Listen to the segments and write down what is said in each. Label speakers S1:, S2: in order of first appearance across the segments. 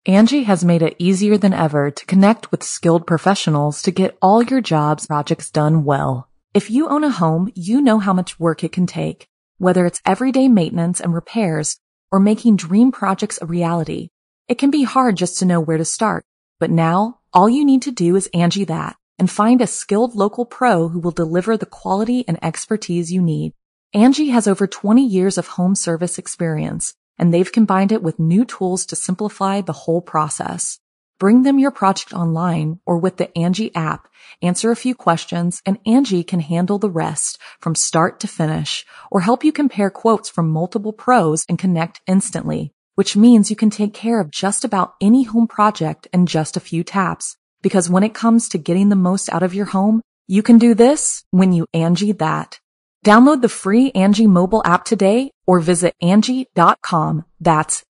S1: Angie has made it easier than ever to connect with skilled professionals to get all your jobs projects done well. If you own a home, you know how much work it can take, whether it's everyday maintenance and repairs or making dream projects a reality. It can be hard just to know where to start, but now all you need to do is Angie that and find a skilled local pro who will deliver the quality and expertise you need. Angie has over 20 years of home service experience, and they've combined it with new tools to simplify the whole process. Bring them your project online or with the Angie app, answer a few questions, and Angie can handle the rest from start to finish, or help you compare quotes from multiple pros and connect instantly, which means you can take care of just about any home project in just a few taps. Because when it comes to getting the most out of your home, you can do this when you Angie that. Download the free Angie mobile app today or visit Angie.com. That's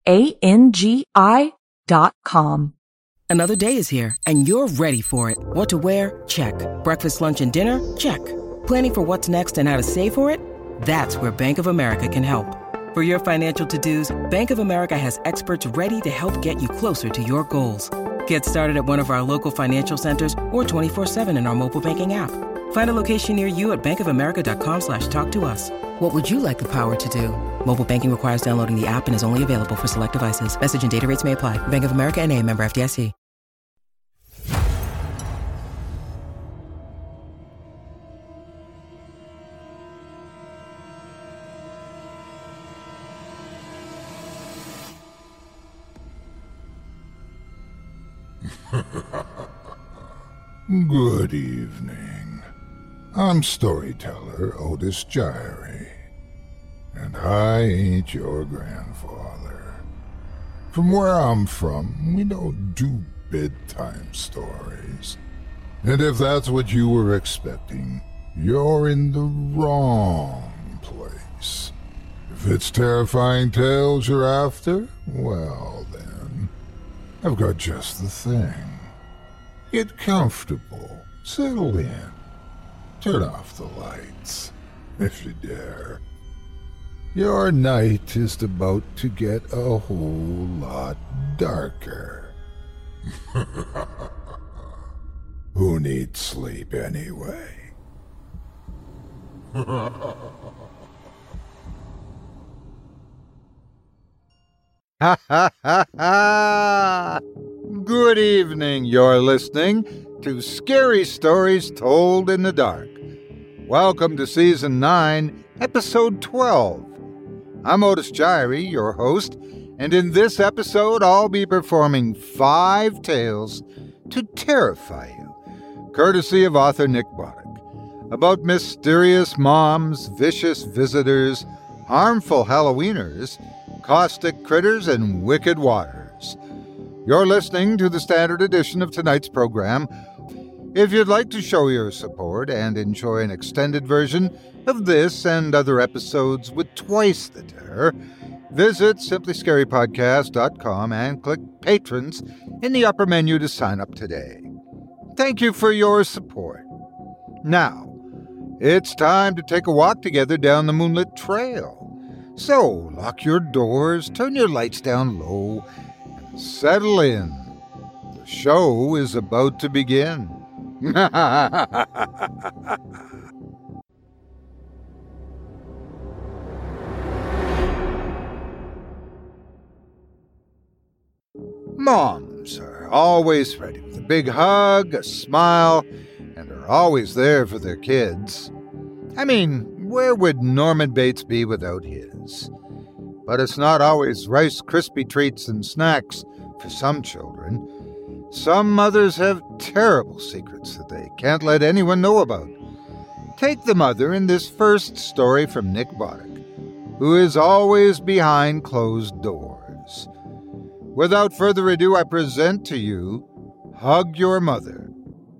S1: ANGI.com.
S2: Another day is here, and you're ready for it. What to wear? Check. Breakfast, lunch, and dinner? Check. Planning for what's next and how to save for it? That's where Bank of America can help. For your financial to-dos, Bank of America has experts ready to help get you closer to your goals. Get started at one of our local financial centers or 24/7 in our mobile banking app. Find a location near you at bankofamerica.com/talktous. What would you like the power to do? Mobile banking requires downloading the app and is only available for select devices. Message and data rates may apply. Bank of America N.A., member FDIC.
S3: Good evening. I'm storyteller Otis Gyrie, and I ain't your grandfather. From where I'm from, we don't do bedtime stories. And if that's what you were expecting, you're in the wrong place. If it's terrifying tales you're after, well then, I've got just the thing. Get comfortable, settle in, turn off the lights, if you dare. Your night is about to get a whole lot darker. Who needs sleep anyway? Ha ha ha ha! Good evening, you're listening to Scary Stories Told in the Dark. Welcome to Season 9, Episode 12. I'm Otis Gyrie, your host, and in this episode I'll be performing 5 tales to terrify you, courtesy of author Nick Boddick, about mysterious moms, vicious visitors, harmful Halloweeners, caustic critters, and wicked waters. You're listening to the standard edition of tonight's program. If you'd like to show your support and enjoy an extended version of this and other episodes with twice the terror, visit simplyscarypodcast.com and click Patrons in the upper menu to sign up today. Thank you for your support. Now, it's time to take a walk together down the moonlit trail. So, lock your doors, turn your lights down low, and settle in. The show is about to begin. Moms are always ready with a big hug, a smile, and are always there for their kids. I mean, where would Norman Bates be without his? But it's not always Rice Krispie treats and snacks for some children. Some mothers have terrible secrets that they can't let anyone know about. Take the mother in this first story from Nick Boddick, who is always behind closed doors. Without further ado, I present to you Hug Your Mother.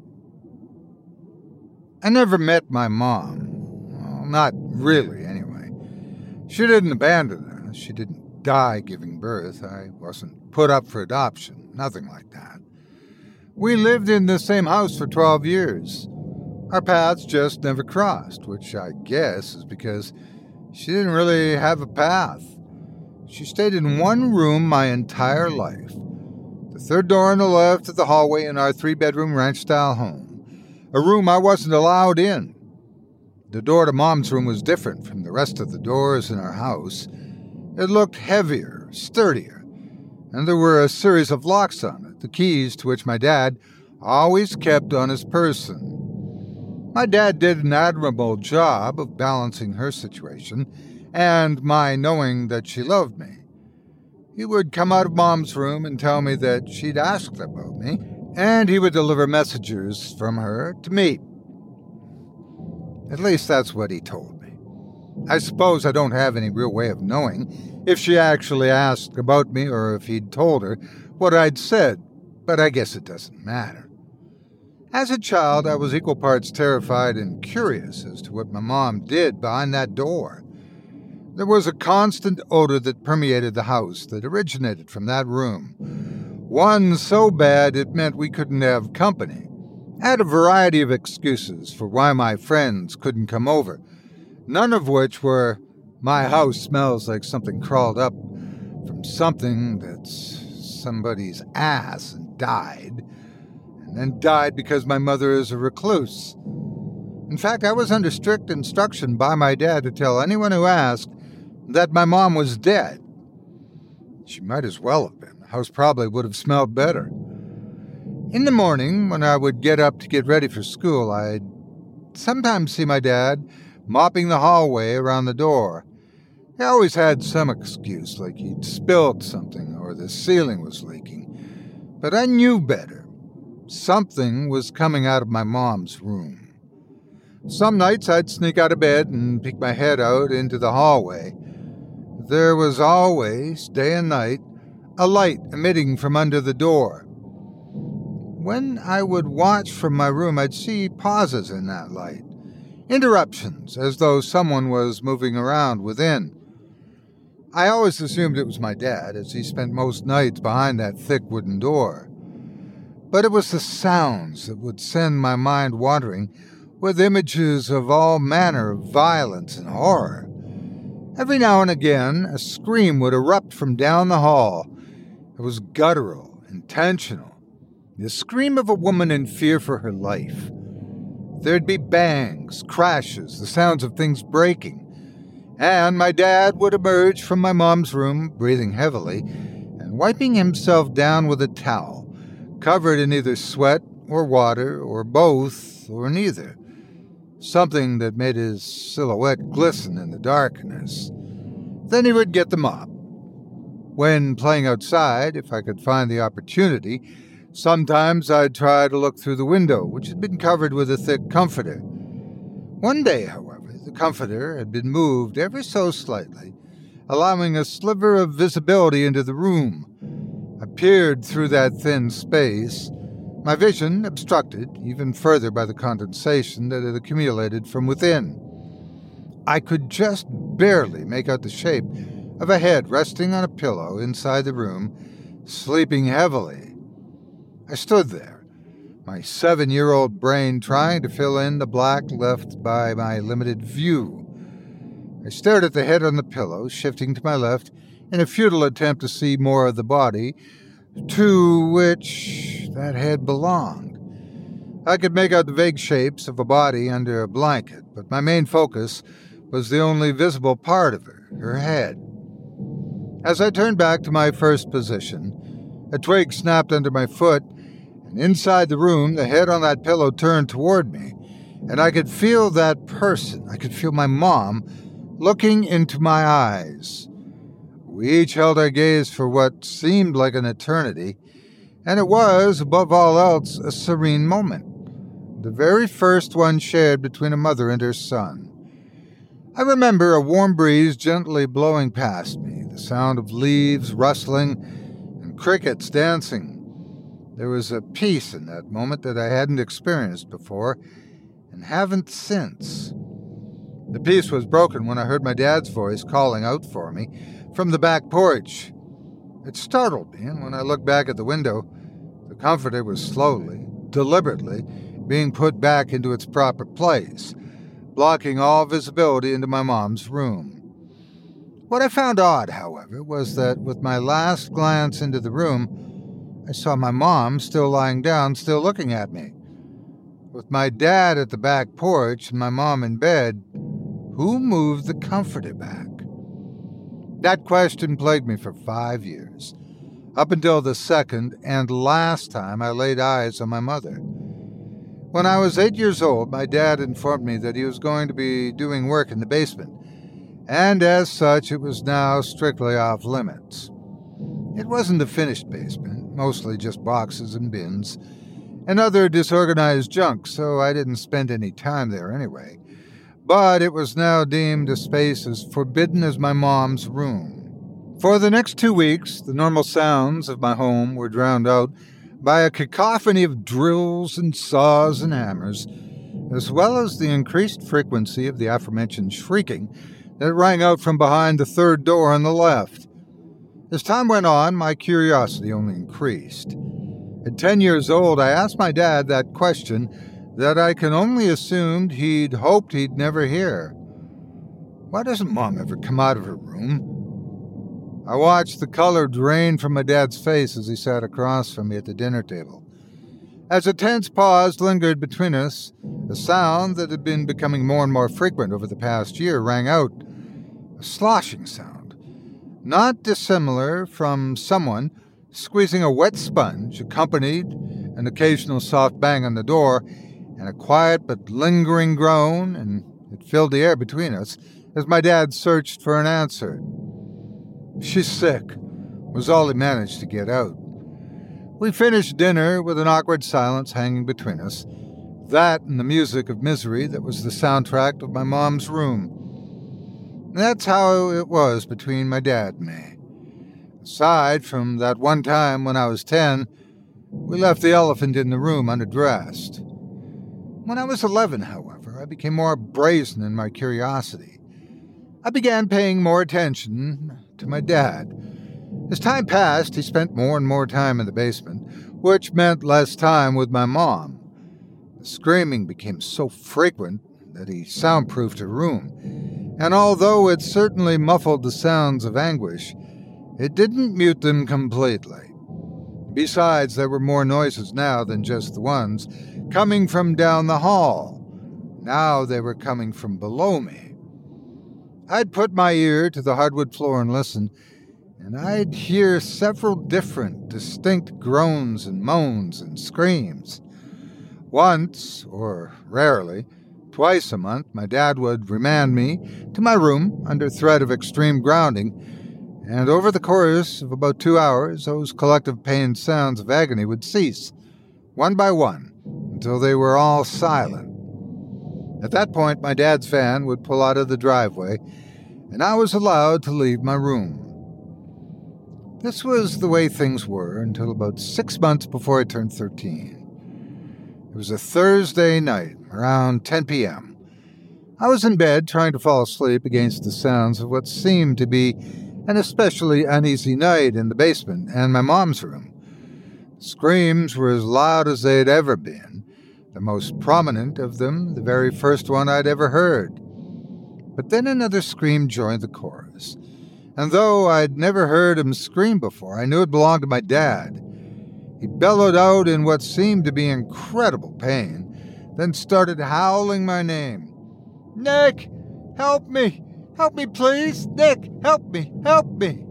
S3: I never met my mom. Well, not really, anyway. She didn't abandon us. She didn't die giving birth. I wasn't put up for adoption. Nothing like that. We lived in the same house for 12 years. Our paths just never crossed, which I guess is because she didn't really have a path. She stayed in one room my entire life. The third door on the left of the hallway in our 3-bedroom ranch-style home, a room I wasn't allowed in. The door to Mom's room was different from the rest of the doors in our house. It looked heavier, sturdier, and there were a series of locks on it, the keys to which my dad always kept on his person. My dad did an admirable job of balancing her situation and my knowing that she loved me. He would come out of Mom's room and tell me that she'd asked about me, and he would deliver messages from her to me. At least that's what he told me. I suppose I don't have any real way of knowing if she actually asked about me or if he'd told her what I'd said, but I guess it doesn't matter. As a child, I was equal parts terrified and curious as to what my mom did behind that door. There was a constant odor that permeated the house that originated from that room. One so bad it meant we couldn't have company. I had a variety of excuses for why my friends couldn't come over, none of which were, my house smells like something crawled up from something that's somebody's ass and then died because my mother is a recluse. In fact, I was under strict instruction by my dad to tell anyone who asked that my mom was dead. She might as well have been. The house probably would have smelled better. In the morning, when I would get up to get ready for school, I'd sometimes see my dad mopping the hallway around the door. He always had some excuse, like he'd spilled something or the ceiling was leaking. But I knew better. Something was coming out of my mom's room. Some nights I'd sneak out of bed and peek my head out into the hallway. There was always, day and night, a light emitting from under the door. When I would watch from my room, I'd see pauses in that light, interruptions, as though someone was moving around within. I always assumed it was my dad, as he spent most nights behind that thick wooden door. But it was the sounds that would send my mind wandering with images of all manner of violence and horror. Every now and again, a scream would erupt from down the hall. It was guttural, intentional, the scream of a woman in fear for her life. There'd be bangs, crashes, the sounds of things breaking, and my dad would emerge from my mom's room, breathing heavily, and wiping himself down with a towel, covered in either sweat or water or both or neither. Something that made his silhouette glisten in the darkness. Then he would get the mop. When playing outside, if I could find the opportunity, sometimes I'd try to look through the window, which had been covered with a thick comforter. One day, however, the comforter had been moved ever so slightly, allowing a sliver of visibility into the room. I peered through that thin space, my vision obstructed even further by the condensation that had accumulated from within. I could just barely make out the shape of a head resting on a pillow inside the room, sleeping heavily. I stood there, my 7-year-old brain trying to fill in the black left by my limited view. I stared at the head on the pillow, shifting to my left in a futile attempt to see more of the body to which that head belonged. I could make out the vague shapes of a body under a blanket, but my main focus was the only visible part of her head. As I turned back to my first position, a twig snapped under my foot, and inside the room, the head on that pillow turned toward me, and I could feel that person. I could feel my mom looking into my eyes. We each held our gaze for what seemed like an eternity, and it was, above all else, a serene moment, the very first one shared between a mother and her son. I remember a warm breeze gently blowing past me, the sound of leaves rustling and crickets dancing. There was a peace in that moment that I hadn't experienced before, and haven't since. The peace was broken when I heard my dad's voice calling out for me from the back porch. It startled me, and when I looked back at the window, the comforter was slowly, deliberately, being put back into its proper place, blocking all visibility into my mom's room. What I found odd, however, was that with my last glance into the room, I saw my mom still lying down, still looking at me. With my dad at the back porch and my mom in bed, who moved the comforter back? That question plagued me for 5 years, up until the second and last time I laid eyes on my mother. When I was 8 years old, my dad informed me that he was going to be doing work in the basement, and as such, it was now strictly off limits. It wasn't a finished basement, mostly just boxes and bins, and other disorganized junk, so I didn't spend any time there anyway. But it was now deemed a space as forbidden as my mom's room. For the next 2 weeks, the normal sounds of my home were drowned out by a cacophony of drills and saws and hammers, as well as the increased frequency of the aforementioned shrieking that rang out from behind the third door on the left. As time went on, my curiosity only increased. At 10 years old, I asked my dad that question that I can only assume he'd hoped he'd never hear. Why doesn't Mom ever come out of her room? I watched the color drain from my dad's face as he sat across from me at the dinner table. As a tense pause lingered between us, a sound that had been becoming more and more frequent over the past year rang out, a sloshing sound, not dissimilar from someone squeezing a wet sponge, accompanied an occasional soft bang on the door, and a quiet but lingering groan, and it filled the air between us as my dad searched for an answer. "She's sick," was all he managed to get out. We finished dinner with an awkward silence hanging between us, that and the music of misery that was the soundtrack of my mom's room. That's how it was between my dad and me. Aside from that one time when I was 10, we left the elephant in the room unaddressed. When I was 11, however, I became more brazen in my curiosity. I began paying more attention to my dad. As time passed, he spent more and more time in the basement, which meant less time with my mom. The screaming became so frequent that he soundproofed her room, and although it certainly muffled the sounds of anguish, it didn't mute them completely. Besides, there were more noises now than just the ones coming from down the hall. Now they were coming from below me. I'd put my ear to the hardwood floor and listen, and I'd hear several different, distinct groans and moans and screams. Once, or rarely, twice a month, my dad would remand me to my room under threat of extreme grounding, and over the course of about 2 hours, those collective pain sounds of agony would cease, one by one, until they were all silent. At that point, my dad's van would pull out of the driveway, and I was allowed to leave my room. This was the way things were until about 6 months before I turned 13. It was a Thursday night, around 10 p.m. I was in bed trying to fall asleep against the sounds of what seemed to be an especially uneasy night in the basement and my mom's room. Screams were as loud as they'd ever been, the most prominent of them the very first one I'd ever heard. But then another scream joined the chorus, and though I'd never heard him scream before, I knew it belonged to my dad. He bellowed out in what seemed to be incredible pain, then started howling my name. "Nick, help me! Help me, please! Nick, help me! Help me!"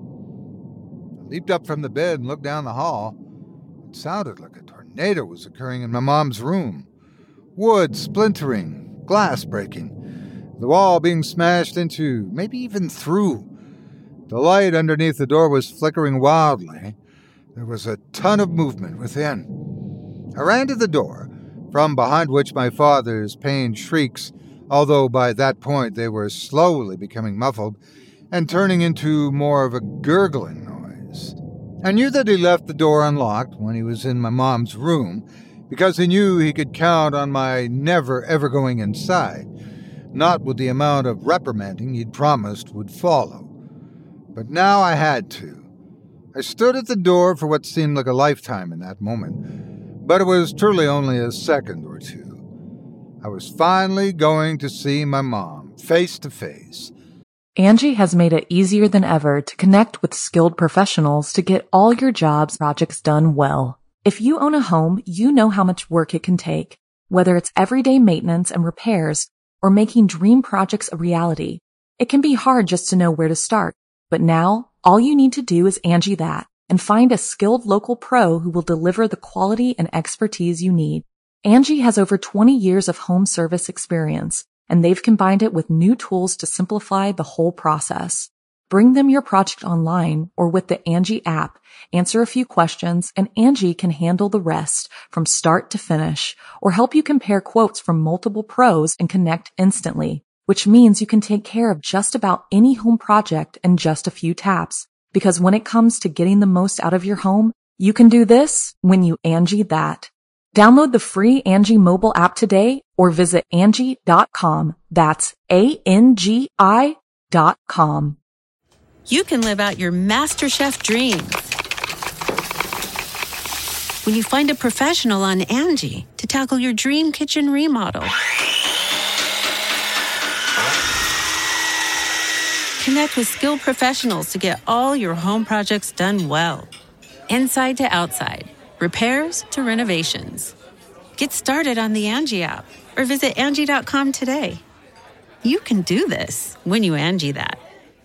S3: I leaped up from the bed and looked down the hall. It sounded like a tornado was occurring in my mom's room. Wood splintering, glass breaking, the wall being smashed into, maybe even through. The light underneath the door was flickering wildly. There was a ton of movement within. I ran to the door, from behind which my father's pained shrieks, although by that point they were slowly becoming muffled and turning into more of a gurgling noise. I knew that he left the door unlocked when he was in my mom's room, because he knew he could count on my never ever going inside, not with the amount of reprimanding he'd promised would follow. But now I had to. I stood at the door for what seemed like a lifetime in that moment, but it was truly only a second or two. I was finally going to see my mom, face to face,
S1: Angie has made it easier than ever to connect with skilled professionals to get all your jobs projects done well. If you own a home, you know how much work it can take, whether it's everyday maintenance and repairs or making dream projects a reality. It can be hard just to know where to start, but now all you need to do is Angie that and find a skilled local pro who will deliver the quality and expertise you need. Angie has over 20 years of home service experience, and they've combined it with new tools to simplify the whole process. Bring them your project online or with the Angie app, answer a few questions, and Angie can handle the rest from start to finish or help you compare quotes from multiple pros and connect instantly, which means you can take care of just about any home project in just a few taps. Because when it comes to getting the most out of your home, you can do this when you Angie that. Download the free Angie mobile app today or visit Angie.com. That's ANGI.com.
S4: You can live out your MasterChef dreams when you find a professional on Angie to tackle your dream kitchen remodel. Connect with skilled professionals to get all your home projects done well. Inside to outside, repairs to renovations. Get started on the Angie app or visit Angie.com today. You can do this when you Angie that.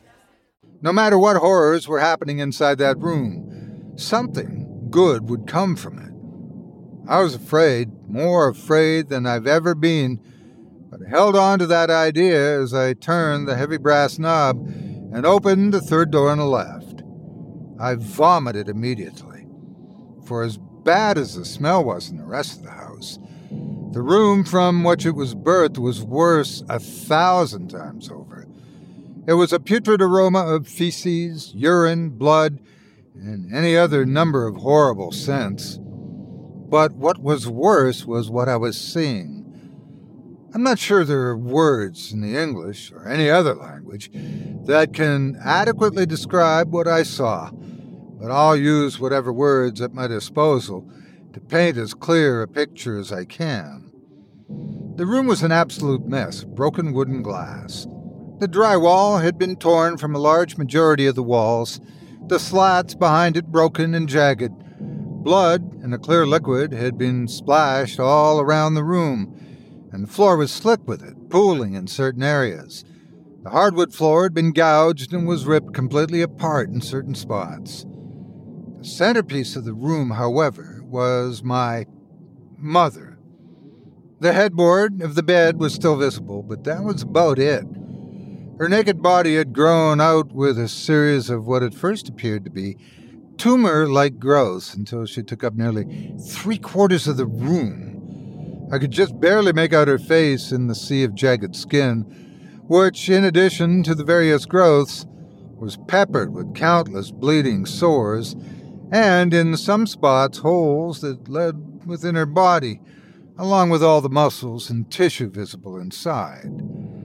S3: No matter what horrors were happening inside that room, something good would come from it. I was afraid, more afraid than I've ever been, but I held on to that idea as I turned the heavy brass knob and opened the third door on the left. I vomited immediately, for as bad as the smell was in the rest of the house, the room from which it was birthed was worse 1,000 times over. It was a putrid aroma of feces, urine, blood, and any other number of horrible scents. But what was worse was what I was seeing. I'm not sure there are words in the English or any other language that can adequately describe what I saw, but I'll use whatever words at my disposal to paint as clear a picture as I can. The room was an absolute mess of broken wood and glass. The drywall had been torn from a large majority of the walls, the slats behind it broken and jagged. Blood and a clear liquid had been splashed all around the room, and the floor was slick with it, pooling in certain areas. The hardwood floor had been gouged and was ripped completely apart in certain spots. The centerpiece of the room, however, was my mother. The headboard of the bed was still visible, but that was about it. Her naked body had grown out with a series of what at first appeared to be tumor-like growths until she took up nearly 3/4 of the room. I could just barely make out her face in the sea of jagged skin, which, in addition to the various growths, was peppered with countless bleeding sores, and in some spots holes that led within her body, along with all the muscles and tissue visible inside.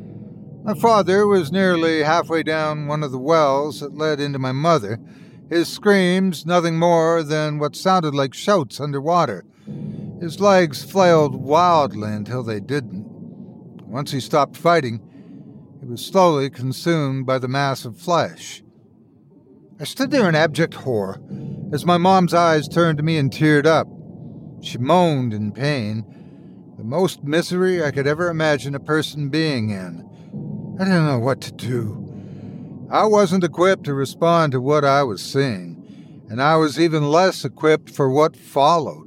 S3: My father was nearly halfway down one of the wells that led into my mother, his screams nothing more than what sounded like shouts underwater. His legs flailed wildly until they didn't. Once he stopped fighting, he was slowly consumed by the mass of flesh. I stood there in abject horror as my mom's eyes turned to me and teared up. She moaned in pain, the most misery I could ever imagine a person being in. I didn't know what to do. I wasn't equipped to respond to what I was seeing, and I was even less equipped for what followed.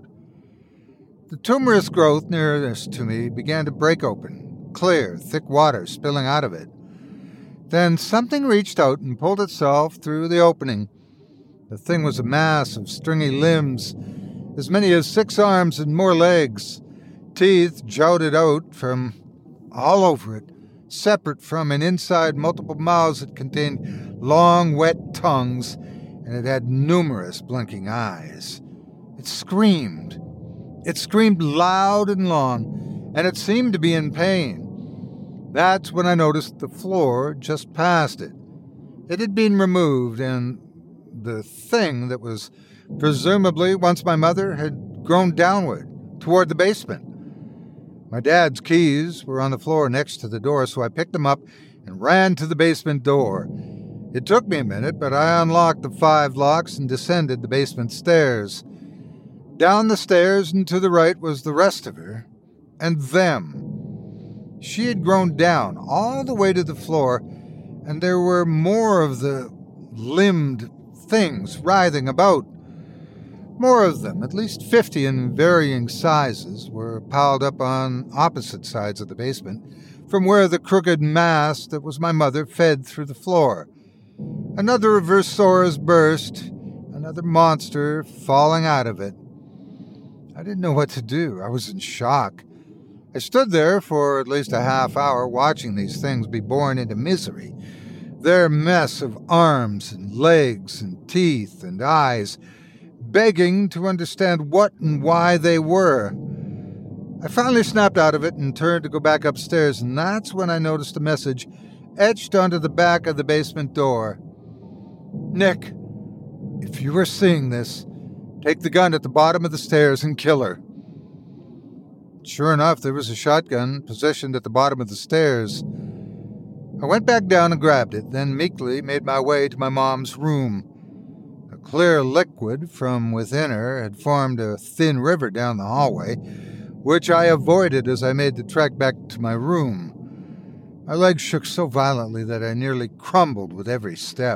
S3: The tumorous growth nearest to me began to break open, clear, thick water spilling out of it. Then something reached out and pulled itself through the opening. The thing was a mass of stringy limbs, as many as 6 arms and more legs. Teeth jouted out from all over it, separate from and inside multiple mouths that contained long, wet tongues, and it had numerous blinking eyes. It screamed. It screamed loud and long, and it seemed to be in pain. That's when I noticed the floor just past it. It had been removed, and the thing that was presumably once my mother had grown downward, toward the basement. My dad's keys were on the floor next to the door, so I picked them up and ran to the basement door. It took me a minute, but I unlocked the 5 locks and descended the basement stairs. Down the stairs and to the right was the rest of her, and them. She had grown down all the way to the floor, and there were more of the limbed things writhing about. More of them, at least 50 in varying sizes, were piled up on opposite sides of the basement, from where the crooked mass that was my mother fed through the floor. Another of her sores burst, another monster falling out of it. I didn't know what to do. I was in shock. I stood there for at least a half hour watching these things be born into misery. Their mess of arms and legs and teeth and eyes, begging to understand what and why they were. I finally snapped out of it and turned to go back upstairs, and that's when I noticed a message etched onto the back of the basement door. Nick, if you are seeing this, take the gun at the bottom of the stairs and kill her. Sure enough, there was a shotgun positioned at the bottom of the stairs. I went back down and grabbed it, then meekly made my way to my mom's room. A clear liquid from within her had formed a thin river down the hallway, which I avoided as I made the trek back to my room. My legs shook so violently that I nearly crumbled with every step.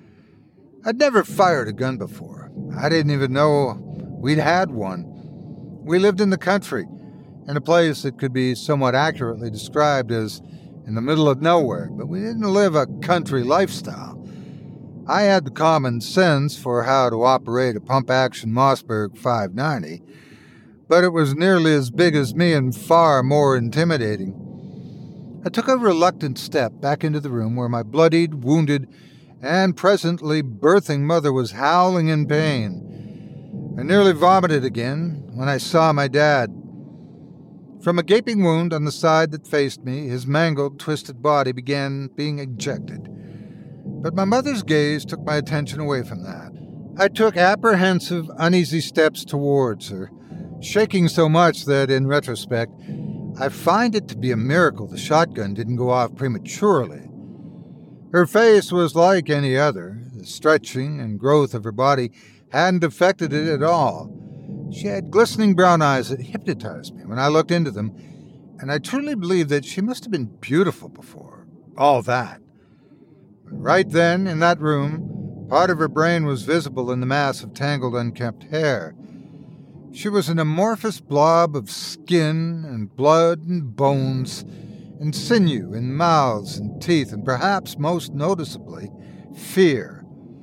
S3: I'd never fired a gun before. I didn't even know we'd had one. We lived in the country, in a place that could be somewhat accurately described as in the middle of nowhere, but we didn't live a country lifestyle. I had the common sense for how to operate a pump-action Mossberg 590, but it was nearly as big as me and far more intimidating. I took a reluctant step back into the room where my bloodied, wounded, and presently birthing mother was howling in pain. I nearly vomited again when I saw my dad. From a gaping wound on the side that faced me, his mangled, twisted body began being ejected. But my mother's gaze took my attention away from that. I took apprehensive, uneasy steps towards her, shaking so much that, in retrospect, I find it to be a miracle the shotgun didn't go off prematurely. Her face was like any other. The stretching and growth of her body hadn't affected it at all. She had glistening brown eyes that hypnotized me when I looked into them, and I truly believed that she must have been beautiful before all that. But right then, in that room, part of her brain was visible in the mass of tangled, unkempt hair. She was an amorphous blob of skin and blood and bones and sinew and mouths and teeth, and perhaps most noticeably, fear.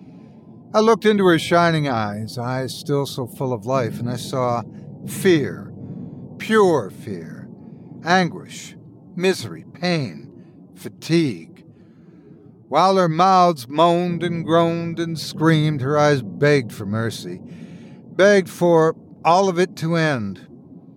S3: I looked into her shining eyes still so full of life, and I saw fear, pure fear, anguish, misery, pain, fatigue. While her mouths moaned and groaned and screamed, her eyes begged for mercy, begged for all of it to end.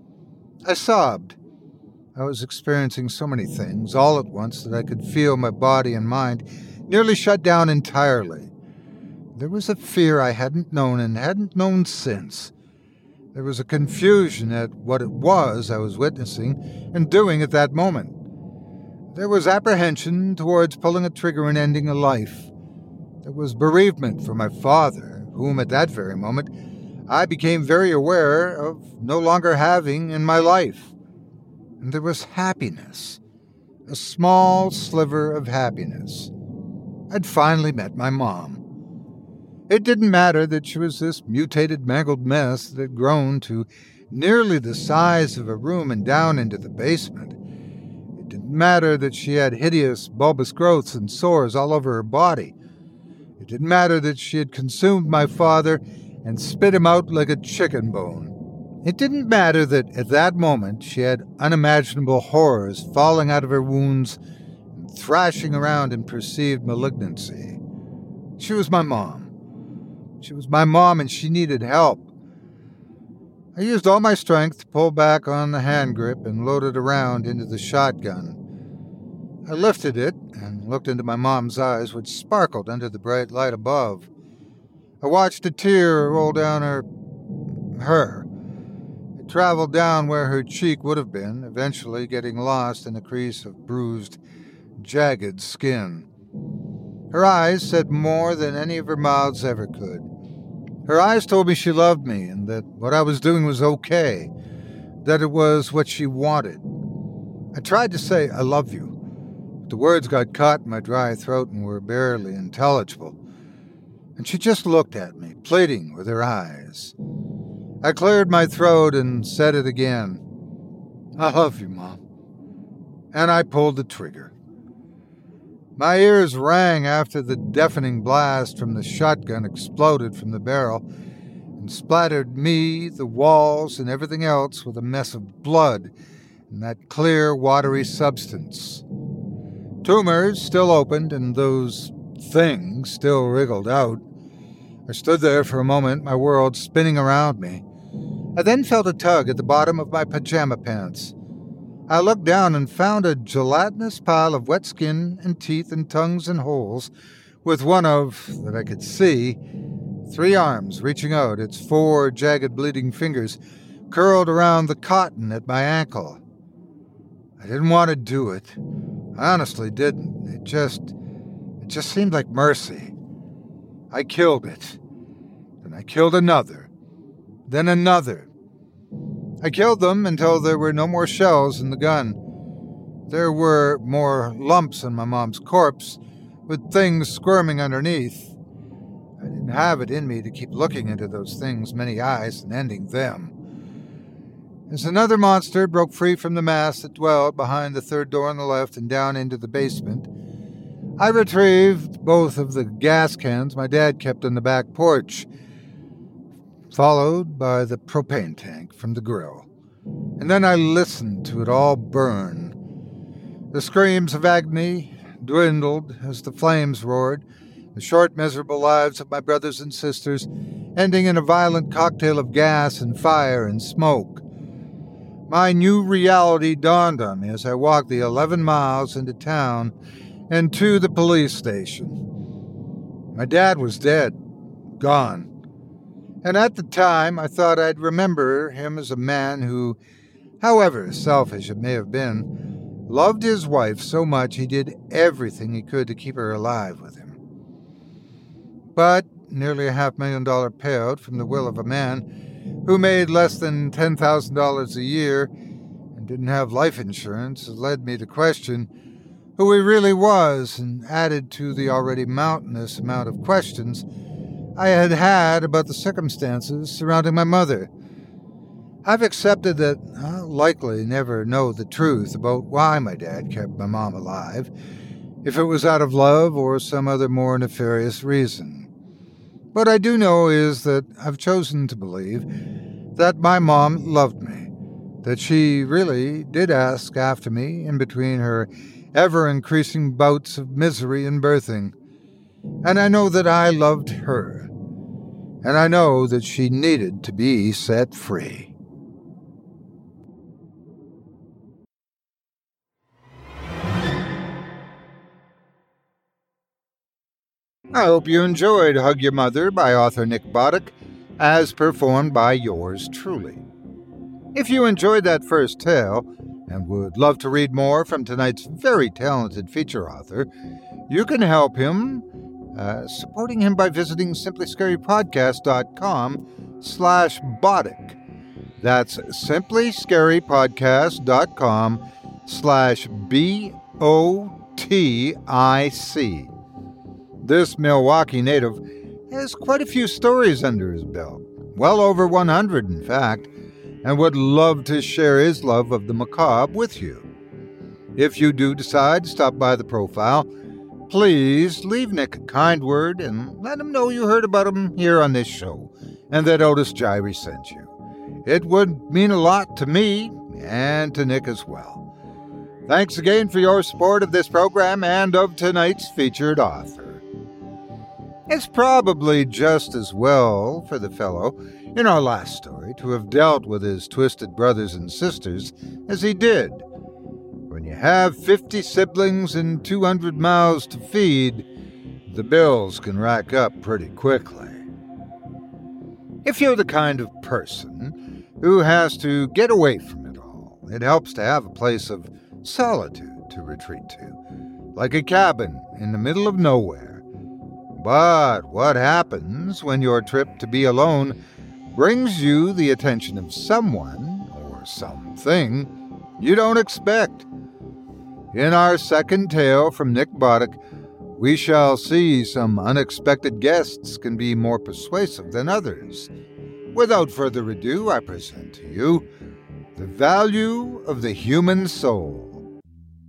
S3: I sobbed. I was experiencing so many things all at once that I could feel my body and mind nearly shut down entirely. There was a fear I hadn't known and hadn't known since. There was a confusion at what it was I was witnessing and doing at that moment. There was apprehension towards pulling a trigger and ending a life. There was bereavement for my father, whom at that very moment I became very aware of no longer having in my life. And there was happiness, a small sliver of happiness. I'd finally met my mom. It didn't matter that she was this mutated, mangled mess that had grown to nearly the size of a room and down into the basement. It didn't matter that she had hideous, bulbous growths and sores all over her body. It didn't matter that she had consumed my father and spit him out like a chicken bone. It didn't matter that at that moment she had unimaginable horrors falling out of her wounds and thrashing around in perceived malignancy. She was my mom. She was my mom, and she needed help. I used all my strength to pull back on the hand grip and load it around into the shotgun. I lifted it and looked into my mom's eyes, which sparkled under the bright light above. I watched a tear roll down her. It traveled down where her cheek would have been, eventually getting lost in a crease of bruised, jagged skin. Her eyes said more than any of her mouths ever could. Her eyes told me she loved me and that what I was doing was okay, that it was what she wanted. I tried to say, "I love you," but the words got caught in my dry throat and were barely intelligible. And she just looked at me, pleading with her eyes. I cleared my throat and said it again. "I love you, Mom." And I pulled the trigger. My ears rang after the deafening blast from the shotgun exploded from the barrel and splattered me, the walls, and everything else with a mess of blood and that clear, watery substance. Tumors still opened and those things still wriggled out. I stood there for a moment, my world spinning around me. I then felt a tug at the bottom of my pajama pants. I looked down and found a gelatinous pile of wet skin and teeth and tongues and holes, with one of, that I could see, 3 arms reaching out, its 4 jagged bleeding fingers curled around the cotton at my ankle. I didn't want to do it. I honestly didn't. It just seemed like mercy. I killed it. Then I killed another. Then another. I killed them until there were no more shells in the gun. There were more lumps in my mom's corpse, with things squirming underneath. I didn't have it in me to keep looking into those things' many eyes and ending them. As another monster broke free from the mass that dwelled behind the 3rd door on the left and down into the basement, I retrieved both of the gas cans my dad kept on the back porch, followed by the propane tank from the grill. And then I listened to it all burn. The screams of agony dwindled as the flames roared, the short, miserable lives of my brothers and sisters ending in a violent cocktail of gas and fire and smoke. My new reality dawned on me as I walked the 11 miles into town and to the police station. My dad was dead, gone. And at the time, I thought I'd remember him as a man who, however selfish it may have been, loved his wife so much he did everything he could to keep her alive with him. But nearly a $500,000 payout from the will of a man who made less than $10,000 a year and didn't have life insurance led me to question who he really was and added to the already mountainous amount of questions I had about the circumstances surrounding my mother. I've accepted that I'll likely never know the truth about why my dad kept my mom alive, if it was out of love or some other more nefarious reason. What I do know is that I've chosen to believe that my mom loved me, that she really did ask after me in between her ever-increasing bouts of misery and birthing. And I know that I loved her. And I know that she needed to be set free. I hope you enjoyed Hug Your Mother by author Nick Boddick, as performed by yours truly. If you enjoyed that first tale and would love to read more from tonight's very talented feature author, you can help him supporting him by visiting simplyscarypodcast.com/Boddick. That's simplyscarypodcast.com/BOTIC. This Milwaukee native has quite a few stories under his belt, well over 100 in fact, and would love to share his love of the macabre with you. If you do decide to stop by the profile, please leave Nick a kind word and let him know you heard about him here on this show and that Otis Jiry sent you. It would mean a lot to me and to Nick as well. Thanks again for your support of this program and of tonight's featured author. It's probably just as well for the fellow in our last story to have dealt with his twisted brothers and sisters as he did. When you have 50 siblings and 200 mouths to feed, the bills can rack up pretty quickly. If you're the kind of person who has to get away from it all, it helps to have a place of solitude to retreat to, like a cabin in the middle of nowhere. But what happens when your trip to be alone brings you the attention of someone or something you don't expect? In our second tale from Nick Boddick, we shall see some unexpected guests can be more persuasive than others. Without further ado, I present to you The Value of the Human Soul.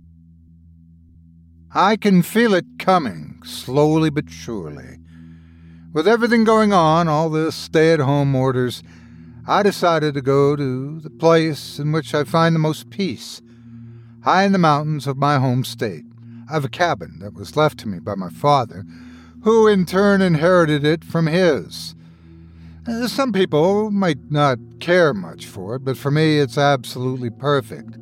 S3: I can feel it coming, slowly but surely. With everything going on, all the stay-at-home orders, I decided to go to the place in which I find the most peace. High in the mountains of my home state, I have a cabin that was left to me by my father, who in turn inherited it from his. Some people might not care much for it, but for me it's absolutely perfect.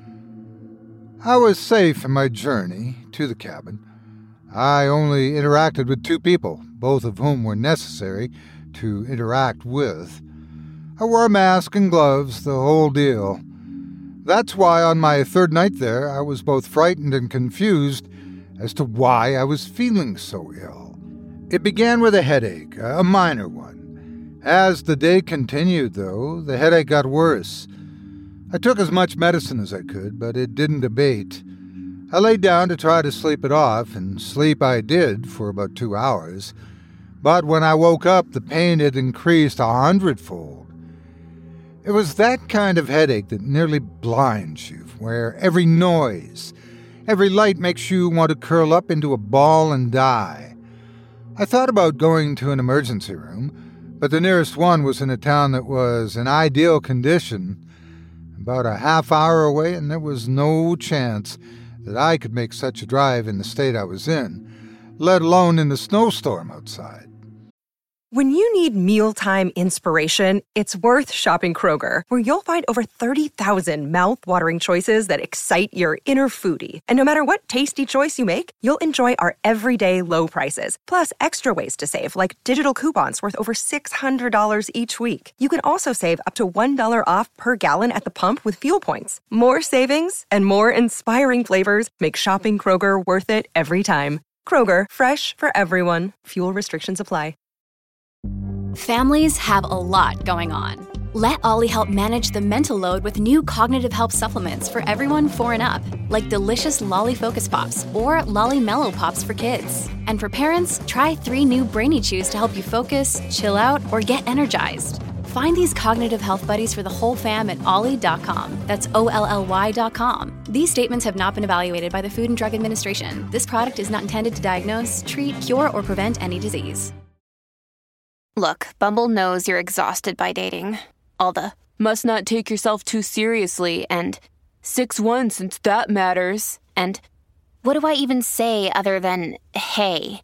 S3: I was safe in my journey to the cabin. I only interacted with 2 people, both of whom were necessary to interact with. I wore a mask and gloves, the whole deal. That's why on my 3rd night there, I was both frightened and confused as to why I was feeling so ill. It began with a headache, a minor one. As the day continued, though, the headache got worse. I took as much medicine as I could, but it didn't abate. I lay down to try to sleep it off, and sleep I did for about 2 hours. But when I woke up, the pain had increased 100-fold. It was that kind of headache that nearly blinds you, where every noise, every light makes you want to curl up into a ball and die. I thought about going to an emergency room, but the nearest one was in a town that was in ideal condition, about a half-hour away, and there was no chance that I could make such a drive in the state I was in, let alone in the snowstorm outside.
S5: When you need mealtime inspiration, it's worth shopping Kroger, where you'll find over 30,000 mouth-watering choices that excite your inner foodie. And no matter what tasty choice you make, you'll enjoy our everyday low prices, plus extra ways to save, like digital coupons worth over $600 each week. You can also save up to $1 off per gallon at the pump with fuel points. More savings and more inspiring flavors make shopping Kroger worth it every time. Kroger, fresh for everyone. Fuel restrictions apply.
S6: Families have a lot going on. Let Ollie help manage the mental load with new cognitive help supplements for everyone 4 and up, like delicious Lolly Focus Pops or Lolly Mellow Pops for kids. And for parents, try 3 new Brainy Chews to help you focus, chill out, or get energized. Find these cognitive health buddies for the whole fam at ollie.com. That's OLLY.com. These statements have not been evaluated by the Food and Drug Administration. This product is not intended to diagnose, treat, cure, or prevent any disease.
S7: Look, Bumble knows you're exhausted by dating. All the, must not take yourself too seriously, and 6'1" since that matters, and what do I even say other than, hey?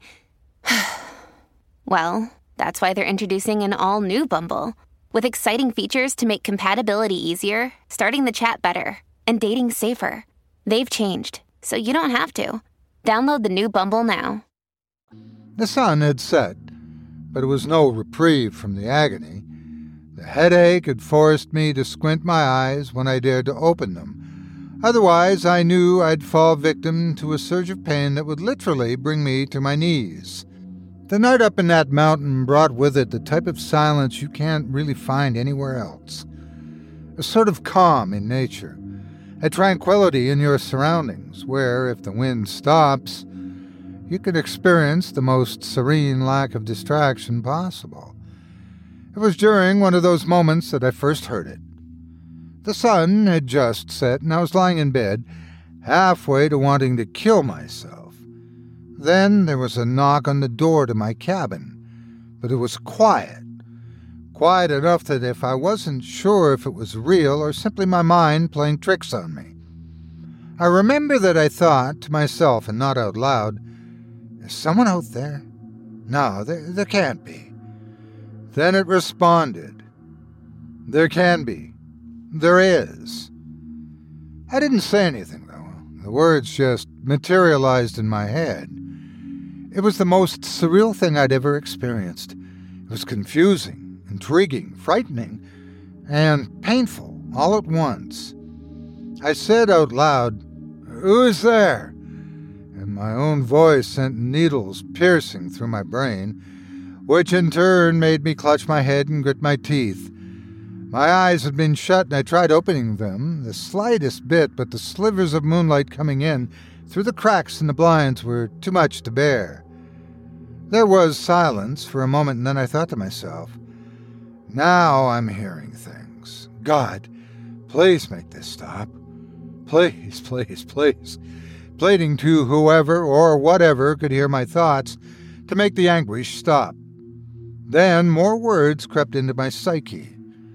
S7: Well, that's why they're introducing an all-new Bumble, with exciting features to make compatibility easier, starting the chat better, and dating safer. They've changed, so you don't have to. Download the new Bumble now.
S3: The sun had set, but it was no reprieve from the agony. The headache had forced me to squint my eyes when I dared to open them. Otherwise, I knew I'd fall victim to a surge of pain that would literally bring me to my knees. The night up in that mountain brought with it the type of silence you can't really find anywhere else. A sort of calm in nature, a tranquility in your surroundings, where, if the wind stops, you can experience the most serene lack of distraction possible. It was during one of those moments that I first heard it. The sun had just set, and I was lying in bed, halfway to wanting to kill myself. Then there was a knock on the door to my cabin, but it was quiet. Quiet enough that if I wasn't sure if it was real or simply my mind playing tricks on me. I remember that I thought to myself, and not out loud, "Is someone out there? No, there can't be." Then it responded, "There can be. There is." I didn't say anything, though. The words just materialized in my head. It was the most surreal thing I'd ever experienced. It was confusing, intriguing, frightening, and painful all at once. I said out loud, "Who is there?" and my own voice sent needles piercing through my brain, which in turn made me clutch my head and grit my teeth. My eyes had been shut, and I tried opening them, the slightest bit, but the slivers of moonlight coming in through the cracks in the blinds were too much to bear. There was silence for a moment, and then I thought to myself, now I'm hearing things. God, please make this stop. Please, please, please. Pleading to whoever or whatever could hear my thoughts to make the anguish stop. Then more words crept into my psyche.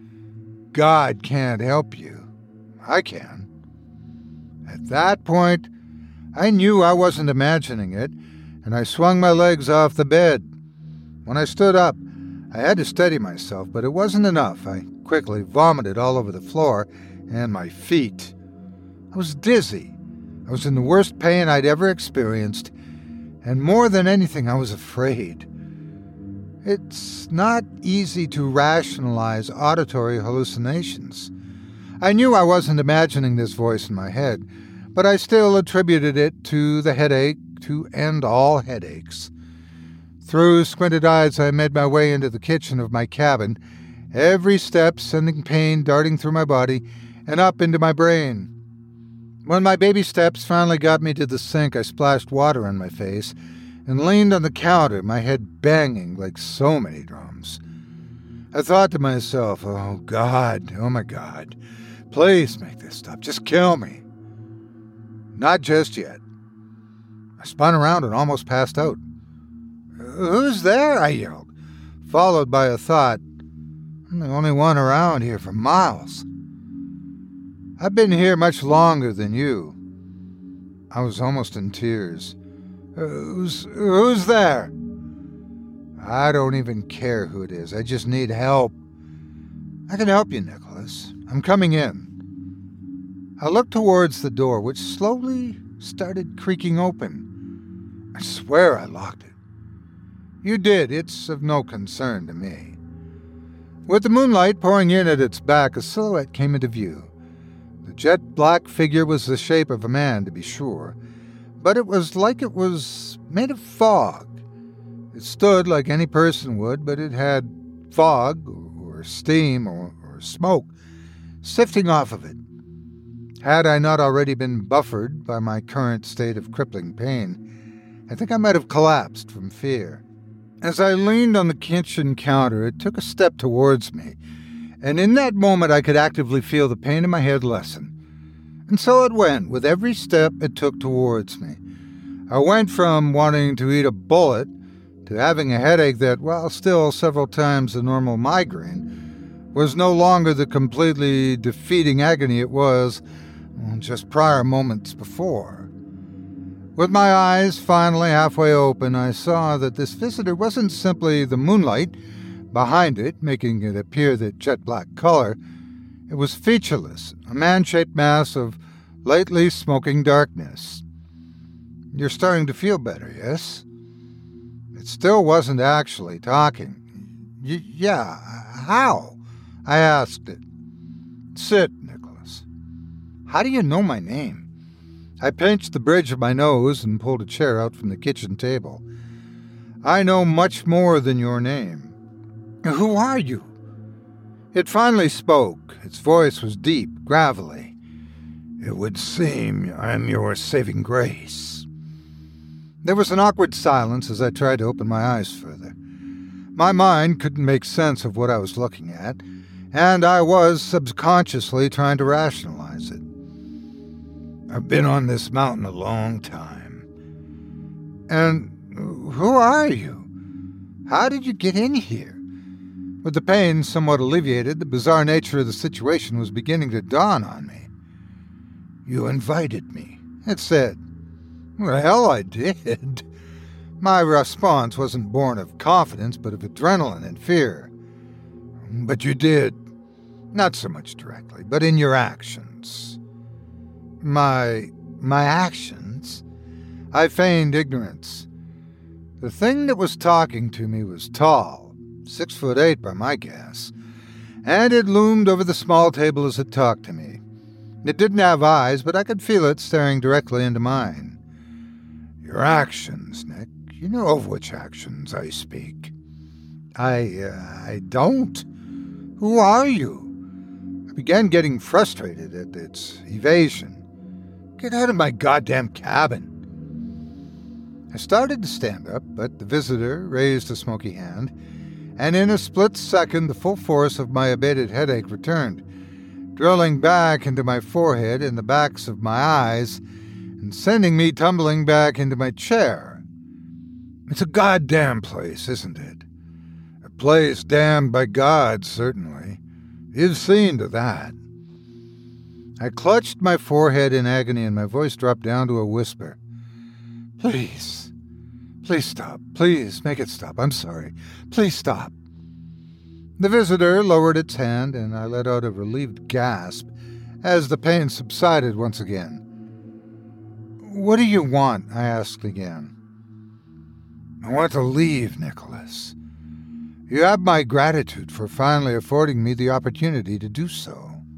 S3: God can't help you. I can. At that point, I knew I wasn't imagining it, and I swung my legs off the bed. When I stood up, I had to steady myself, but it wasn't enough. I quickly vomited all over the floor and my feet. I was dizzy. I was in the worst pain I'd ever experienced, and more than anything, I was afraid. It's not easy to rationalize auditory hallucinations. I knew I wasn't imagining this voice in my head, but I still attributed it to the headache to end all headaches. Through squinted eyes, I made my way into the kitchen of my cabin, every step sending pain darting through my body and up into my brain. When my baby steps finally got me to the sink, I splashed water on my face and leaned on the counter, my head banging like so many drums. I thought to myself, oh God, oh my God, please make this stop, just kill me. Not just yet. I spun around and almost passed out. Who's there? I yelled, followed by a thought, I'm the only one around here for miles. I've been here much longer than you. I was almost in tears. Who's there? I don't even care who it is. I just need help. I can help you, Nicholas. I'm coming in. I looked towards the door, which slowly started creaking open. I swear I locked it. You did. It's of no concern to me. With the moonlight pouring in at its back, a silhouette came into view. The jet-black figure was the shape of a man, to be sure, but it was like it was made of fog. It stood like any person would, but it had fog, or steam, or smoke, sifting off of it. Had I not already been buffered by my current state of crippling pain, I think I might have collapsed from fear. As I leaned on the kitchen counter, it took a step towards me, and in that moment I could actively feel the pain in my head lessen. And so it went, with every step it took towards me. I went from wanting to eat a bullet to having a headache that, while still several times the normal migraine, was no longer the completely defeating agony it was just prior moments before. With my eyes finally halfway open, I saw that this visitor wasn't simply the moonlight behind it, making it appear that jet-black color. It was featureless, a man-shaped mass of lately smoking darkness. You're starting to feel better, yes? It still wasn't actually talking. Yeah, how? I asked it. Sit, Nicholas. How do you know my name? I pinched the bridge of my nose and pulled a chair out from the kitchen table. I know much more than your name. Who are you? It finally spoke. Its voice was deep, gravelly. It would seem I'm your saving grace. There was an awkward silence as I tried to open my eyes further. My mind couldn't make sense of what I was looking at, and I was subconsciously trying to rationalize it. I've been on this mountain a long time. And who are you? How did you get in here? With the pain somewhat alleviated, the bizarre nature of the situation was beginning to dawn on me. You invited me, it said. Well, hell, I did. My response wasn't born of confidence, but of adrenaline and fear. But you did. Not so much directly, but in your actions. My actions? I feigned ignorance. The thing that was talking to me was tall, 6'8" by my guess, and it loomed over the small table as it talked to me. It didn't have eyes, but I could feel it staring directly into mine. Your actions, Nick. You know of which actions I speak. I don't. Who are you? I began getting frustrated at its evasion. Get out of my goddamn cabin. I started to stand up, but the visitor raised a smoky hand, and in a split second the full force of my abated headache returned, drilling back into my forehead and the backs of my eyes, and sending me tumbling back into my chair. It's a goddamn place, isn't it? A place damned by God, certainly. You've seen to that. I clutched my forehead in agony, and my voice dropped down to a whisper. Please. Please stop. Please make it stop. I'm sorry. Please stop. The visitor lowered its hand, and I let out a relieved gasp as the pain subsided once again. What do you want? I asked again. I want to leave, Nicholas. You have my gratitude for finally affording me the opportunity to do so.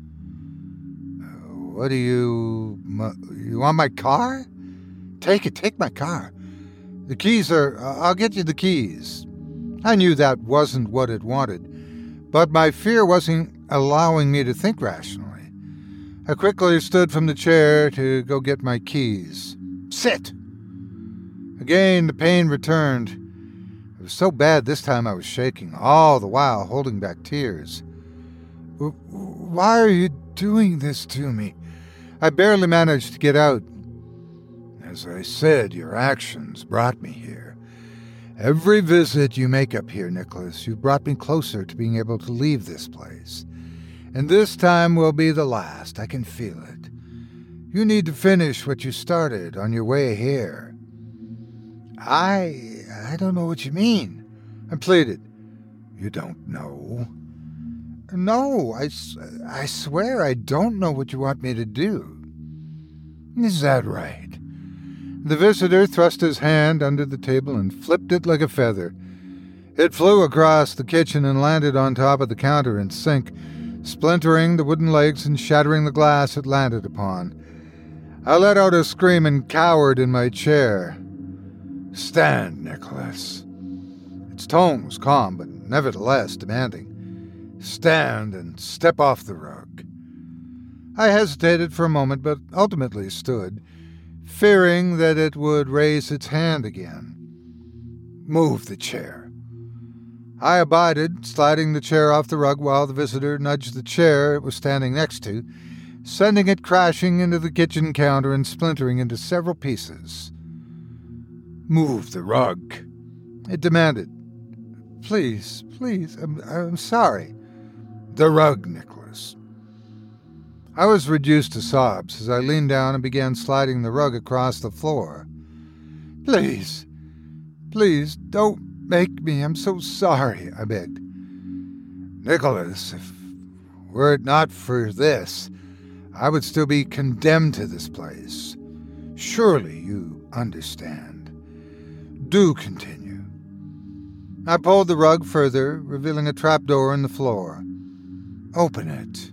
S3: What do you want my car? Take my car. The keys I'll get you the keys. I knew that wasn't what it wanted, but my fear wasn't allowing me to think rationally. I quickly stood from the chair to go get my keys. Sit! Again, the pain returned. It was so bad this time I was shaking, all the while holding back tears. Why are you doing this to me? I barely managed to get out. As I said, your actions brought me here. Every visit you make up here, Nicholas, you've brought me closer to being able to leave this place. And this time will be the last. I can feel it. You need to finish what you started on your way here. I don't know what you mean, I pleaded. You don't know? No, I swear I don't know what you want me to do. Is that right? The visitor thrust his hand under the table and flipped it like a feather. It flew across the kitchen and landed on top of the counter and sink, splintering the wooden legs and shattering the glass it landed upon. I let out a scream and cowered in my chair. Stand, Nicholas. Its tone was calm, but nevertheless demanding. Stand and step off the rug. I hesitated for a moment, but ultimately stood, fearing that it would raise its hand again. Move the chair. I abided, sliding the chair off the rug while the visitor nudged the chair it was standing next to, sending it crashing into the kitchen counter and splintering into several pieces. Move the rug, it demanded. Please, I'm sorry. The rug, Nicholas. I was reduced to sobs as I leaned down and began sliding the rug across the floor. Please, don't make me. I'm so sorry, I begged. Nicholas, if were it not for this, I would still be condemned to this place. Surely you understand. Do continue. I pulled the rug further, revealing a trapdoor in the floor. Open it.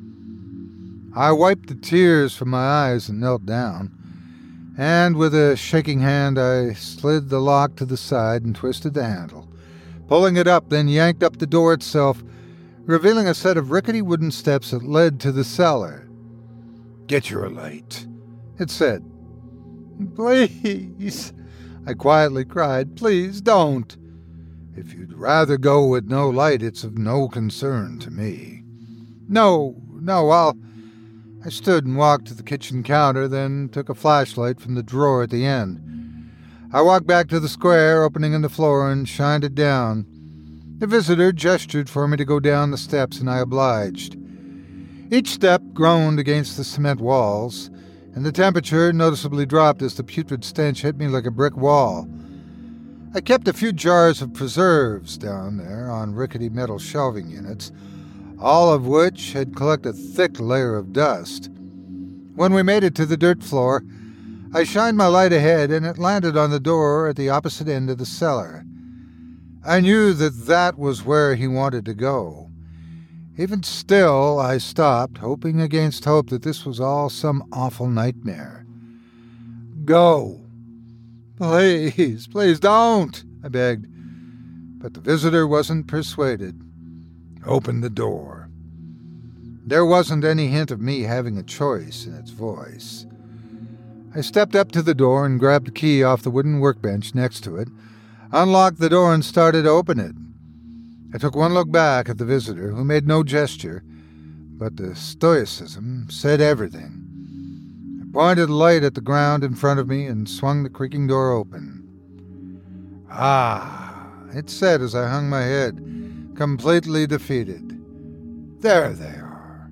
S3: I wiped the tears from my eyes and knelt down, and with a shaking hand I slid the lock to the side and twisted the handle, pulling it up, then yanked up the door itself, revealing a set of rickety wooden steps that led to the cellar. Get your light, it said. Please, I quietly cried. Please don't. If you'd rather go with no light, it's of no concern to me. No, I stood and walked to the kitchen counter, then took a flashlight from the drawer at the end. I walked back to the square opening in the floor and shined it down. The visitor gestured for me to go down the steps, and I obliged. Each step groaned against the cement walls, and the temperature noticeably dropped as the putrid stench hit me like a brick wall. I kept a few jars of preserves down there on rickety metal shelving units, all of which had collected a thick layer of dust. When we made it to the dirt floor, I shined my light ahead, and it landed on the door at the opposite end of the cellar. I knew that was where he wanted to go. Even still, I stopped, hoping against hope that this was all some awful nightmare. Go. Please, please don't, I begged. But the visitor wasn't persuaded. Opened the door. There wasn't any hint of me having a choice in its voice. I stepped up to the door and grabbed the key off the wooden workbench next to it, unlocked the door and started to open it. I took one look back at the visitor, who made no gesture, but the stoicism said everything. I pointed a light at the ground in front of me and swung the creaking door open. "Ah," it said as I hung my head, completely defeated. "There they are."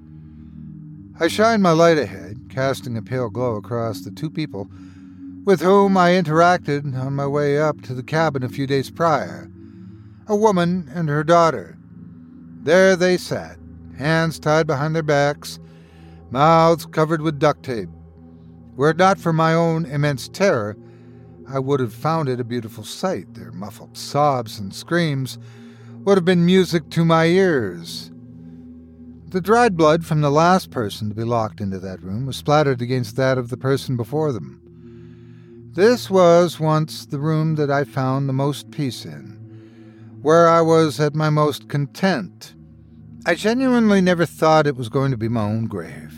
S3: I shined my light ahead, casting a pale glow across the two people with whom I interacted on my way up to the cabin a few days prior. A woman and her daughter. There they sat, hands tied behind their backs, mouths covered with duct tape. Were it not for my own immense terror, I would have found it a beautiful sight. Their muffled sobs and screams would have been music to my ears. The dried blood from the last person to be locked into that room was splattered against that of the person before them. This was once the room that I found the most peace in, where I was at my most content. I genuinely never thought it was going to be my own grave.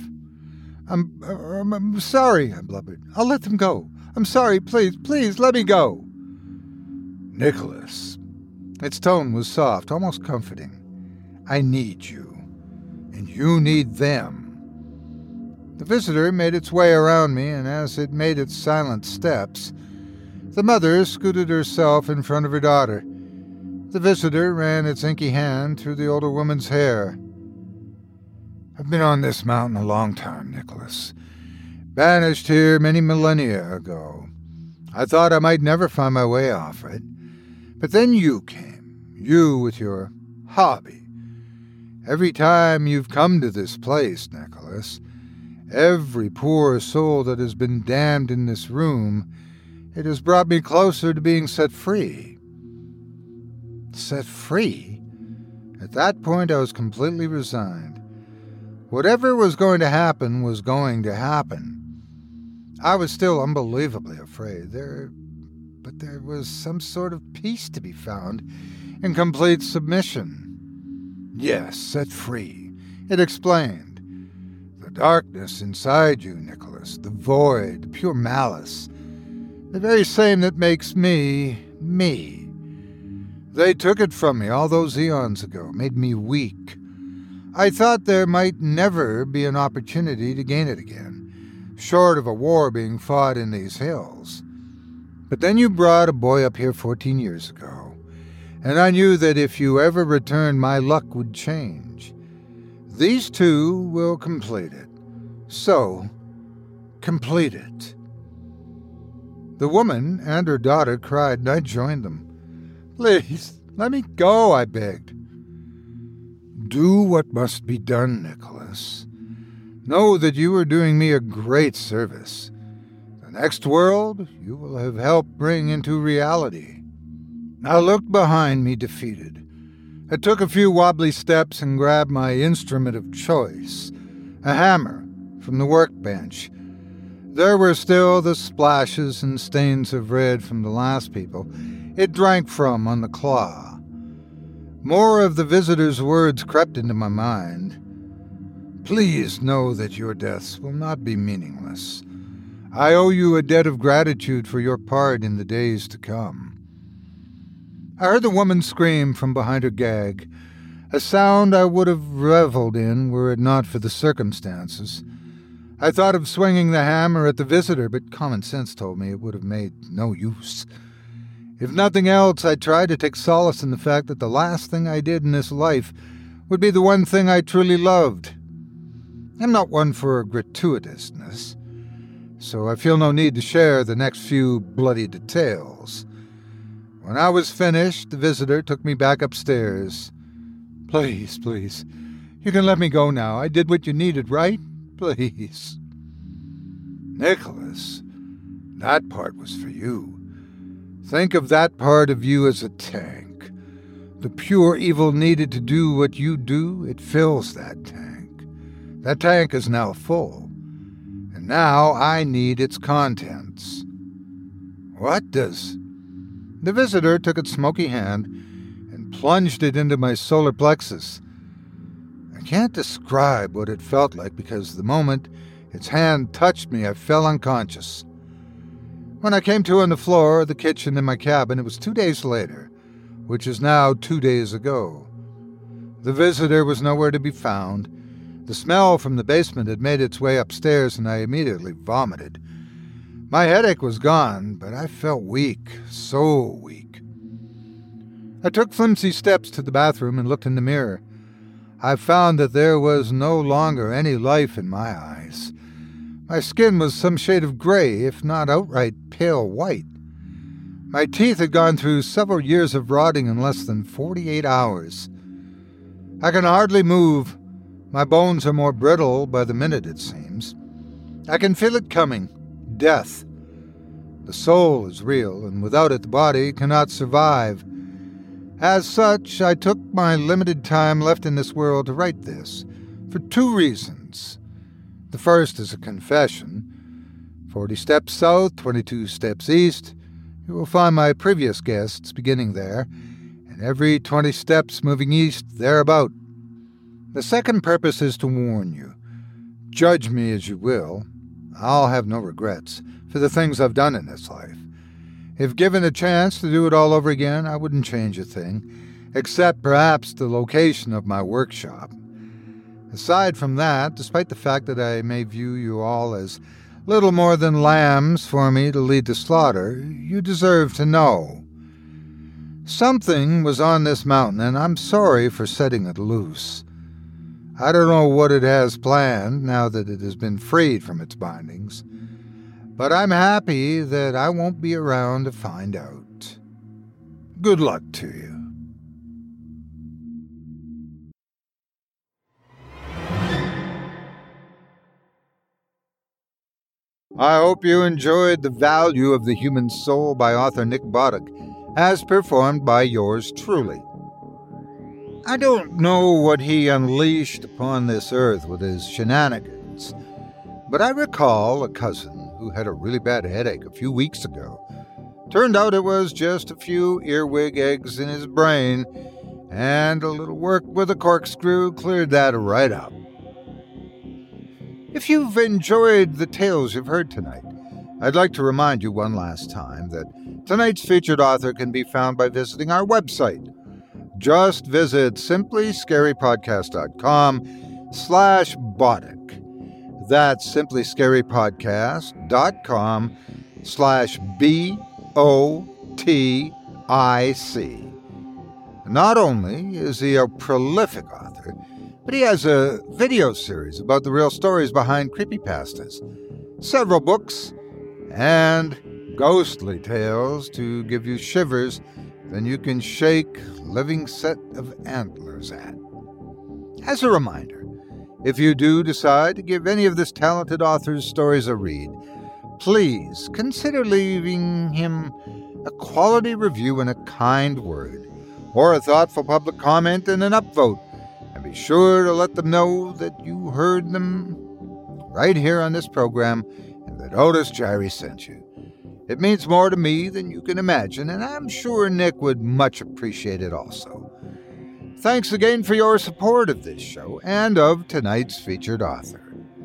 S3: I'm sorry, I blubbered. I'll let them go. I'm sorry, please, let me go. Nicholas. Its tone was soft, almost comforting. I need you, and you need them. The visitor made its way around me, and as it made its silent steps, the mother scooted herself in front of her daughter. The visitor ran its inky hand through the older woman's hair. I've been on this mountain a long time, Nicholas. Banished here many millennia ago. I thought I might never find my way off it. But then you came, you with your hobby. Every time you've come to this place, Nicholas, every poor soul that has been damned in this room, it has brought me closer to being set free. Set free? At that point I was completely resigned. Whatever was going to happen was going to happen. I was still unbelievably afraid, but there was some sort of peace to be found in complete submission. Yes, set free, it explained. The darkness inside you, Nicholas, the void, the pure malice, the very same that makes me, me. They took it from me all those eons ago, made me weak. I thought there might never be an opportunity to gain it again, short of a war being fought in these hills. But then you brought a boy up here 14 years ago, and I knew that if you ever returned, my luck would change. These two will complete it. So, complete it. The woman and her daughter cried, and I joined them. Please, let me go, I begged. Do what must be done, Nicholas. Know that you are doing me a great service. The next world you will have helped bring into reality. I looked behind me defeated. I took a few wobbly steps and grabbed my instrument of choice, a hammer, from the workbench. There were still the splashes and stains of red from the last people it drank from on the claw. More of the visitor's words crept into my mind. Please know that your deaths will not be meaningless. I owe you a debt of gratitude for your part in the days to come. I heard the woman scream from behind her gag, a sound I would have reveled in were it not for the circumstances. I thought of swinging the hammer at the visitor, but common sense told me it would have made no use. If nothing else, I tried to take solace in the fact that the last thing I did in this life would be the one thing I truly loved. I'm not one for gratuitousness, so I feel no need to share the next few bloody details. When I was finished, the visitor took me back upstairs. Please, you can let me go now. I did what you needed, right? Please. Nicholas, that part was for you. Think of that part of you as a tank. The pure evil needed to do what you do, it fills that tank. That tank is now full, and now I need its contents. What does... The visitor took its smoky hand and plunged it into my solar plexus. I can't describe what it felt like because the moment its hand touched me, I fell unconscious. When I came to on the floor of the kitchen in my cabin, it was 2 days later, which is now 2 days ago. The visitor was nowhere to be found. The smell from the basement had made its way upstairs, and I immediately vomited. My headache was gone, but I felt weak, so weak. I took flimsy steps to the bathroom and looked in the mirror. I found that there was no longer any life in my eyes. My skin was some shade of gray, if not outright pale white. My teeth had gone through several years of rotting in less than 48 hours. I can hardly move. My bones are more brittle by the minute, it seems. I can feel it coming. Death. The soul is real, and without it the body cannot survive. As such, I took my limited time left in this world to write this, for 2 reasons. The first is a confession. 40 steps south, 22 steps east. You will find my previous guests beginning there, and every 20 steps moving east, thereabout. The second purpose is to warn you. Judge me as you will. I'll have no regrets for the things I've done in this life. If given a chance to do it all over again, I wouldn't change a thing, except perhaps the location of my workshop. Aside from that, despite the fact that I may view you all as little more than lambs for me to lead to slaughter, you deserve to know. Something was on this mountain, and I'm sorry for setting it loose. I don't know what it has planned now that it has been freed from its bindings, but I'm happy that I won't be around to find out. Good luck to you. I hope you enjoyed The Value of the Human Soul by author Nick Boddick, as performed by yours truly. I don't know what he unleashed upon this earth with his shenanigans, but I recall a cousin who had a really bad headache a few weeks ago. Turned out it was just a few earwig eggs in his brain, and a little work with a corkscrew cleared that right up. If you've enjoyed the tales you've heard tonight, I'd like to remind you one last time that tonight's featured author can be found by visiting our website. Just visit simplyscarypodcast.com/Boddick. That's simplyscarypodcast.com/BOTIC. Not only is he a prolific author, but he has a video series about the real stories behind creepypastas, several books, and ghostly tales to give you shivers then you can shake living set of antlers at. As a reminder, if you do decide to give any of this talented author's stories a read, please consider leaving him a quality review and a kind word, or a thoughtful public comment and an upvote, and be sure to let them know that you heard them right here on this program and that Otis Jiry sent you. It means more to me than you can imagine, and I'm sure Nick would much appreciate it also. Thanks again for your support of this show and of tonight's featured author.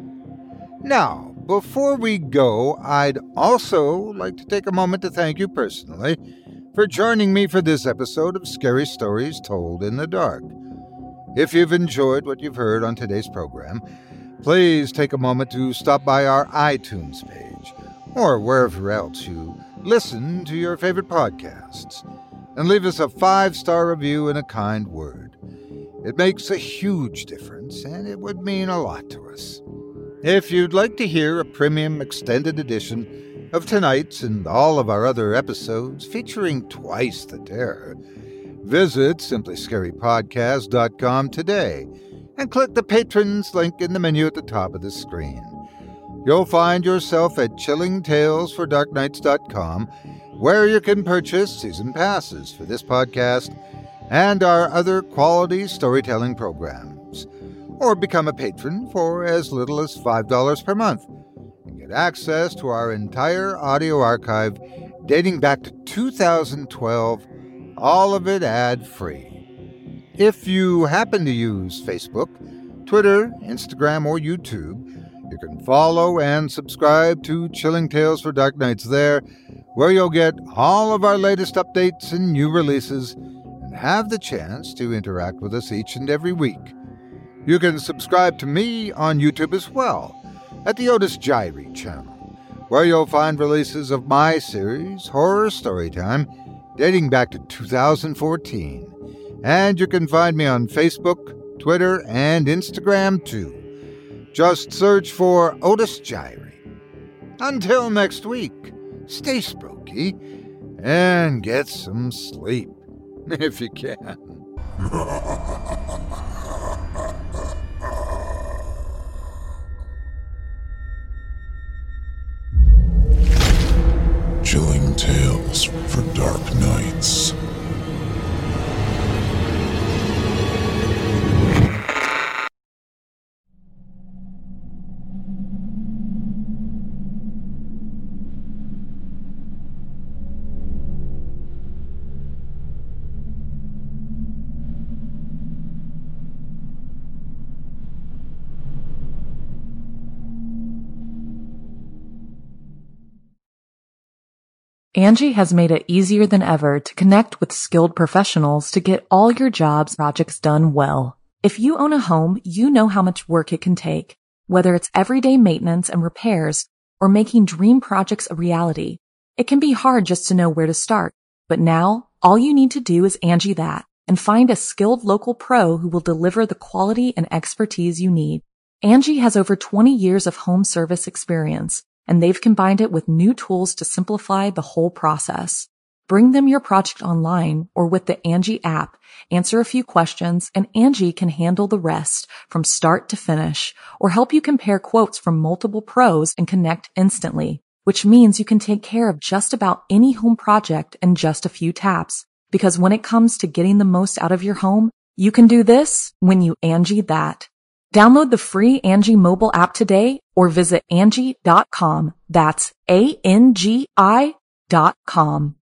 S3: Now, before we go, I'd also like to take a moment to thank you personally for joining me for this episode of Scary Stories Told in the Dark. If you've enjoyed what you've heard on today's program, please take a moment to stop by our iTunes page, or wherever else you listen to your favorite podcasts, and leave us a 5-star review and a kind word. It makes a huge difference, and it would mean a lot to us. If you'd like to hear a premium extended edition of tonight's and all of our other episodes featuring twice the terror, visit simplyscarypodcast.com today and click the Patrons link in the menu at the top of the screen. You'll find yourself at chillingtalesfordarknights.com, where you can purchase season passes for this podcast and our other quality storytelling programs, or become a patron for as little as $5 per month and get access to our entire audio archive dating back to 2012, all of it ad-free. If you happen to use Facebook, Twitter, Instagram, or YouTube, you can follow and subscribe to Chilling Tales for Dark Nights there, where you'll get all of our latest updates and new releases and have the chance to interact with us each and every week. You can subscribe to me on YouTube as well, at the Otis Jiry channel, where you'll find releases of my series, Horror Storytime, dating back to 2014. And you can find me on Facebook, Twitter, and Instagram too. Just search for Otis Jiry. Until next week, stay spooky and get some sleep, if you can.
S8: Chilling Tales for Dark Nights.
S1: Angie has made it easier than ever to connect with skilled professionals to get all your jobs projects done well. If you own a home, you know how much work it can take, whether it's everyday maintenance and repairs or making dream projects a reality. It can be hard just to know where to start, but now all you need to do is Angie that and find a skilled local pro who will deliver the quality and expertise you need. Angie has over 20 years of home service experience, and they've combined it with new tools to simplify the whole process. Bring them your project online or with the Angie app, answer a few questions, and Angie can handle the rest from start to finish, or help you compare quotes from multiple pros and connect instantly, which means you can take care of just about any home project in just a few taps. Because when it comes to getting the most out of your home, you can do this when you Angie that. Download the free Angie mobile app today or visit Angie.com. That's ANGI.com.